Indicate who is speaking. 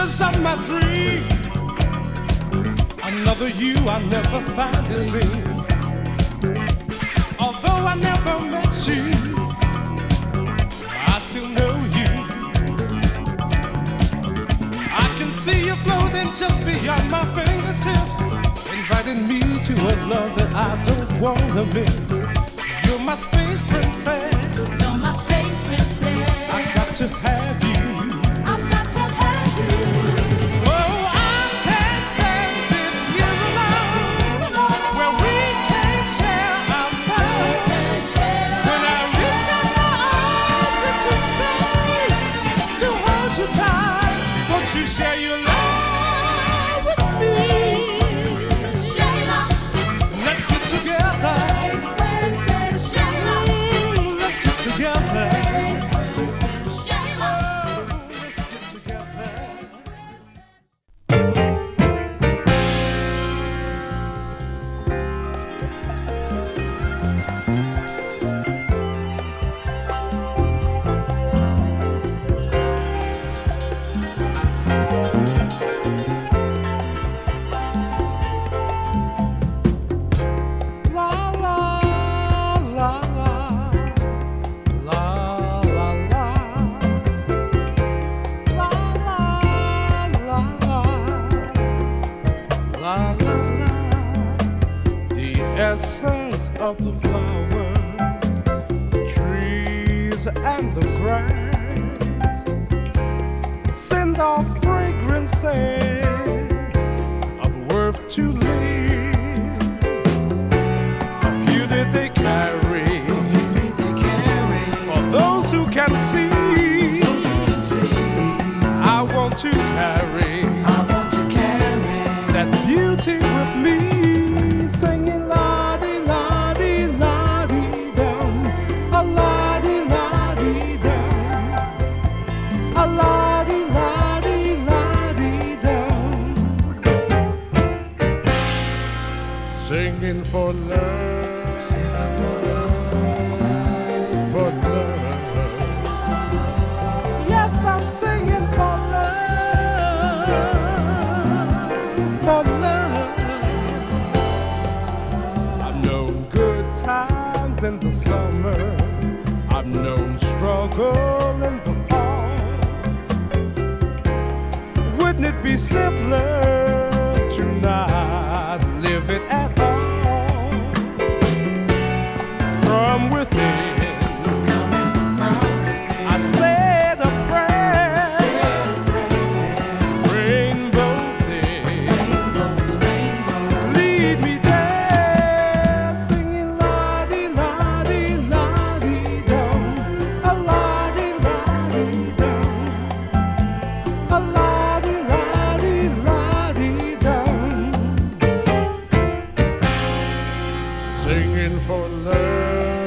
Speaker 1: pieces of my dream. Another you I never find to see. Although I never met you, I still know you. I can see you floating just beyond my fingertips, inviting me to a love that I don't wanna miss. You're my space princess.
Speaker 2: You're my space princess.
Speaker 1: I got to have you.
Speaker 2: I've got to have you.
Speaker 1: Oh, I can't stand it here alone, where we can't share our soul. When I reach out my arms into space to hold you tight, won't you share your love with me? Let's get together. Let's get together. Let's get together. La la la la la la la la la la la. The essence of the flowers, the trees and the grass send off fragrances of worth to live. Beauty they carry for those who can see. I want to carry that beauty with me, singing la di la di la di dum, a la di la di dum, a la di la di la di dum, singing for love, for love. Yes, I'm singing for love, for love. I've known good times in the summer, I've known struggle in the fall. Wouldn't it be simpler to not live it at all? From within, I said a prayer. Rainbows there, lead me there, singing la di la di la di dum, a la di la di dum, a la di la di la di dum, singing for love.